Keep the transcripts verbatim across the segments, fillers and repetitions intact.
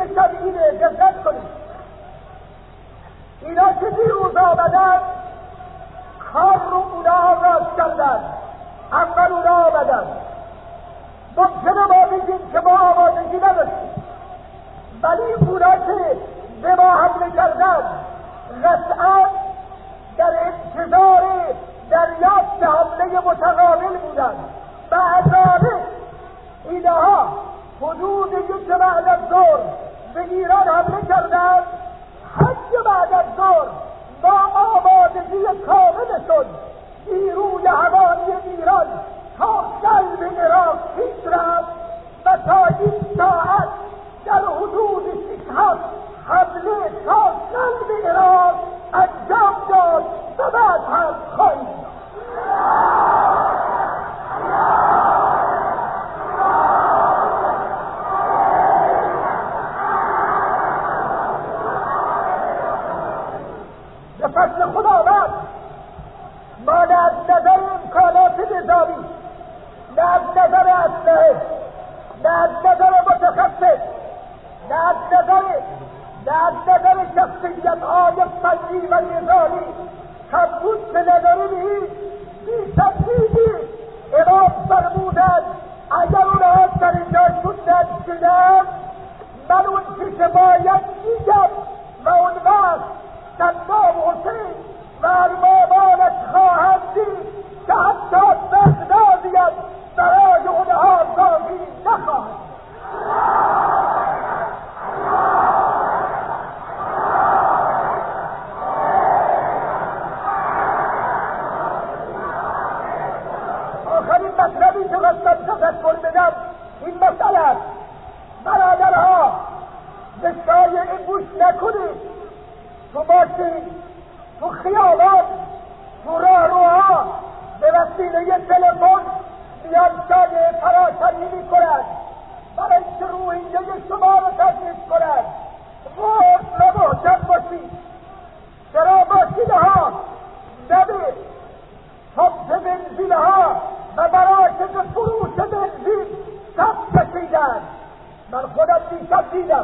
شب اینه دقت کنید. اینا که دیروز آمدن کار رو اونا راست کردن، اول اونا آمدن. ممکنه ما بگیم که ما آمادگی نداشتیم، ولی اونا که به ما حمله کردن قطعا در انتظار دریافت حمله متقابل بودن. بعدانه اینها حدود یک بعد از ظهر به ایران حمله کردند. حج بعد از ظهر با آمادگی کامل شد نیروی هوایی ایران تا قلب عراق پیش رفت و تا این ساعت در حدود شش هفت حمله تا قلب عراق انجام داد و بعد هم خواهیم به فضل خداوند ما نه از نظر امکانات نظامی، نه از نظر اسلحه، نه از نظر متخصص، نه از نظر نه از نظر شخصیت‌های فنی و نظامی کمبود که نداریم. هیچ بی‌تفصیلی امام فرمودند اگر اونها سر جاشون ننشینند من اون چه باید میگم و اون وقت صدام حسین و اربابانش خواهند دید که حتی بغدادی هم برای اونها باقی نخواهد. آخرین مطلبی که خواستم تذکر بدم این مسئله است. برادرها به شایعه گوش نکنید. تو ماشین، تو خیابان، تو راهروها به وسیله تلفن میان شایعه پراشنی میکنند برای اینکه روحیه شما رو تضعیف کنند. وارد و محکم باشید. چرا ماشینها نبید پمپ بنزینها و مراکز فروش بنزین صف کشیدند. من خودم دیشب دیدم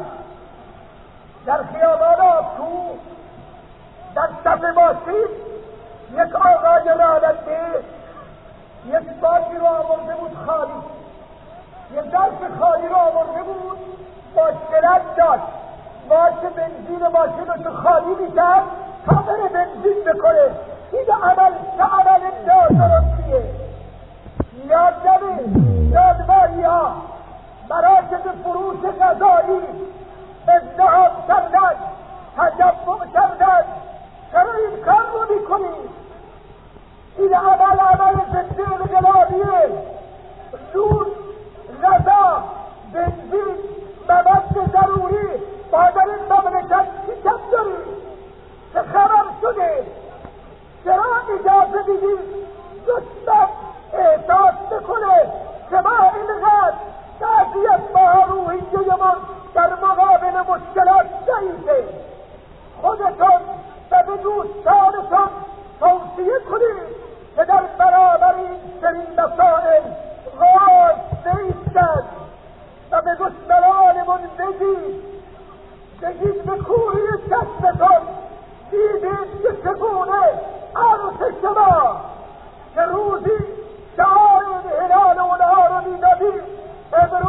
در خیابان آبتو در صف ماشین یک آقای راننده یک باجی رو آورده بود خالی، یک درک خالی رو آورده بود، مشکلت داشت. باش بنزین ماشین رو تو خالی میکرد تا بره بنزین بکنه. این عمل چه عمل نادرستیه. یاد نمید یادواری ها مراکز فروش غذایی ازدحام کردن، تجمع کردن. چرا این کار رو میکنید؟ این عمل عمل ضد انقلابیه. نون، غذا، بنزین، مواد ضروری ما در این مملکت چی کم داریم؟ چه خبر شده؟ چرا اجازه دیدید دشمن احساس بکنه که ما اینقدر قضیت ما روحیه من در مقابل مشکلات ضعیفه؟ خودتون و به دوستانتون توصیه کنید که در برابر این سری مسائل غاز نیستند و به دشمنانمون بگید بگید به کوری چشمتون دیدید که چگونه عرض شما که روزی شعار انحلال اونها رو میدادید امروز